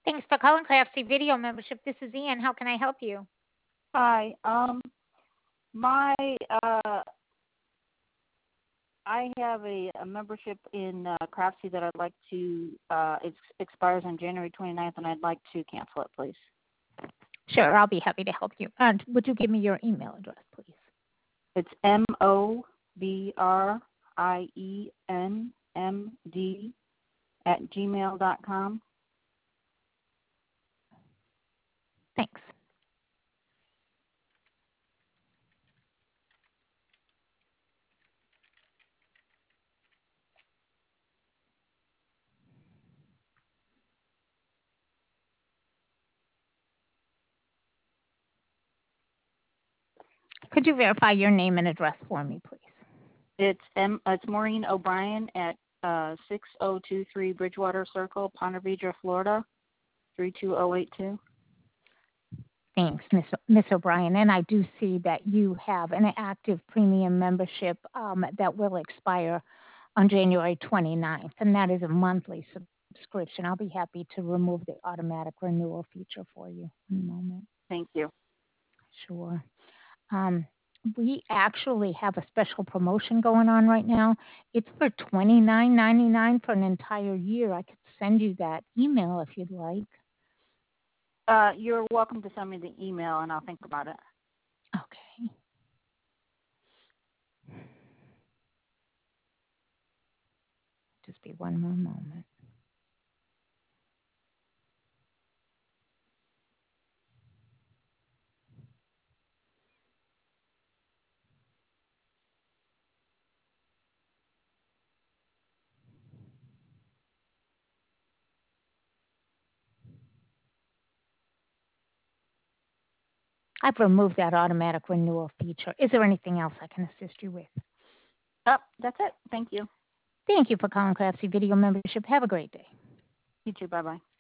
Thanks for calling Craftsy Video Membership. This is Ian. How can I help you? Hi. My I have a membership in Craftsy that I'd like to. It expires on January 29th, and I'd like to cancel it, please. Sure, I'll be happy to help you. And would you give me your email address, please? It's mobrienmd@gmail.com. Thanks. Could you verify your name and address for me, please? It's Maureen O'Brien at 6023 Bridgewater Circle, Ponte Vedra, Florida 32082. Thanks, Miss O'Brien. And I do see that you have an active premium membership that will expire on January 29th, and that is a monthly subscription. I'll be happy to remove the automatic renewal feature for you in a moment. Thank you. Sure. We actually have a special promotion going on right now. It's for $29.99 for an entire year. I could send you that email if you'd like. You're welcome to send me the email, and I'll think about it. Okay. Just be one more moment. I've removed that automatic renewal feature. Is there anything else I can assist you with? That's it. Thank you. Thank you for calling Craftsy Video Membership. Have a great day. You too. Bye-bye.